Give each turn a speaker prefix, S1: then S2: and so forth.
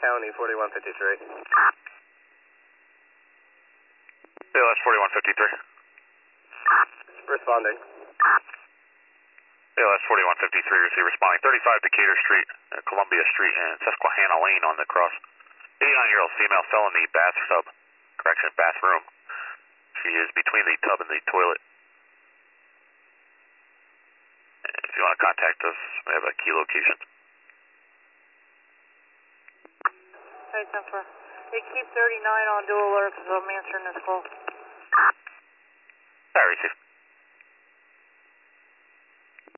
S1: County 4153.
S2: ALS 4153.
S1: Responding.
S2: ALS 4153, receive responding. 35 Decatur Street, Columbia Street, and Susquehanna Lane on the cross. 89-year-old female fell in the bathroom. She is between the tub and the toilet. And if you want to contact us, we have a key location.
S3: Hey, 10-4. Hey, keep 39 on dual alert because I'm answering this call.